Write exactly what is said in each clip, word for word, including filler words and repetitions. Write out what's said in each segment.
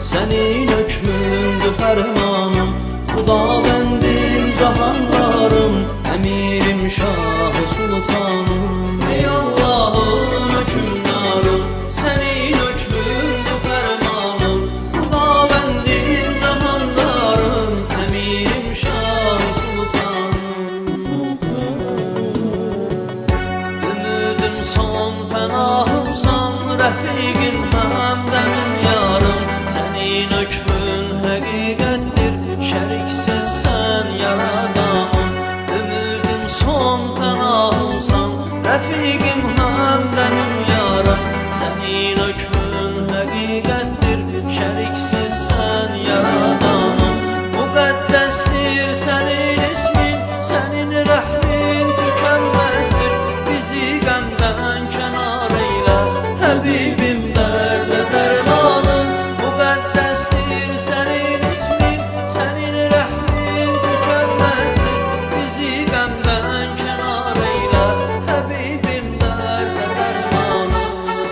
senin hükmündü fermanım. Xudabendim cahanlarım, emirim şah-ı sultanım. Ey Allah'ın hükümdarım, senin hükmündü fermanım. Xudabendim cahanlarım, emirim şah-ı sultanım. Ümidim son, pənahımsan, rəfiqim həmdəmin yarım. Sənin hükmün həqiqətdir, şəriksiz sən yaradanım. Ümidim son, pənahımsan, rəfiqim həmdəmin yarım. Sənin hükmün həqiqətdir, şəriksiz sən yaradanım. Müqəddəsdir sənin ismin, sənin rəhmin tükənməzdir. Bizi qəmdən kənar eylə, Həbibim dərdə dərmanım. Müqəddəsdir sənin ismin, sənin rəhmin tükənməzdir. Bizi qəmdən kənar eylə, Həbibim dərdə dərmanım.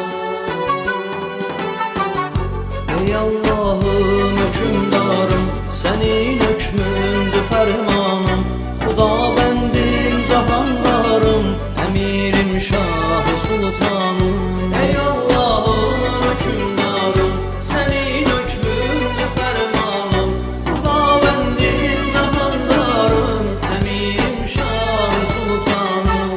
Ey Allah'ım hükümdarım, senin hükmündü fermanım. Xudabendim cahanlarım, emirim şah-ı sultanım. Ey Allah'ım hükümdarım, senin hükmündü fermanım. Xudabendim cahanlarım, emirim şah-ı sultanım.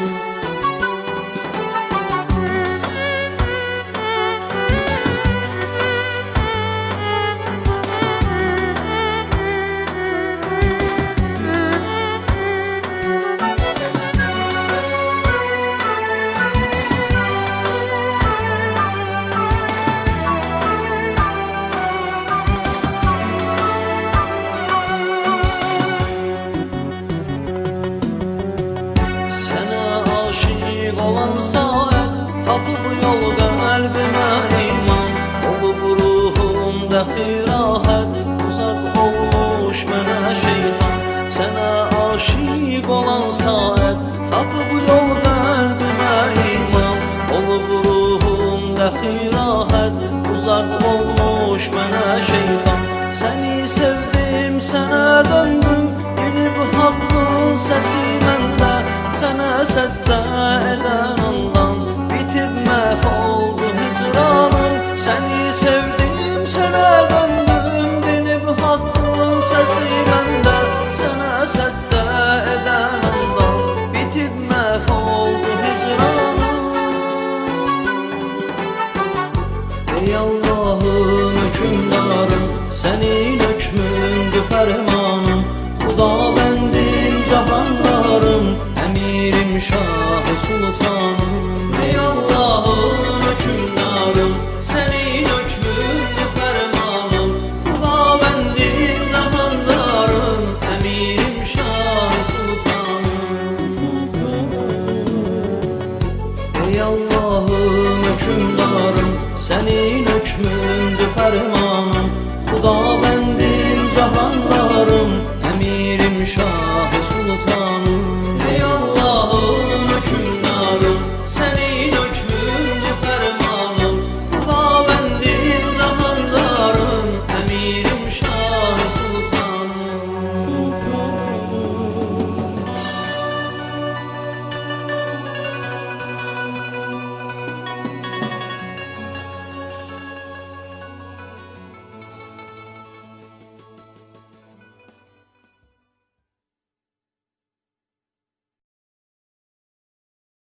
Olan saat tapıb yol qəlbimə iman, olub ruhum dəxi rahat, uzaq olmuş mənə şeytan. Sənə aşiq olan saat tapıb yol qəlbimə iman, olub ruhum dəxi rahat, uzaq olmuş mənə şeytan. Səni sevdim, sənə döndüm, dinib haqqın səsi məndə. Sənə səcdə edən andan bitib məhv oldu hicranım. Səni sevdim, sənə döndüm, dinib haqqın səsi məndə. Sənə səcdə edən andan bitib məhv oldu hicranım. Ey Allah'ım hükümdarım, senin hükmündü fermanım. Xudabendim cahanlarım, emirim şah-ı sultanım. Ey Allah'ım hükümdarım, senin hükmündü fermanım. Xudabendim cahanlarım, emirim şah-ı sultanım. Ey Allah'ım hükümdarım, senin hükmündü fermanım.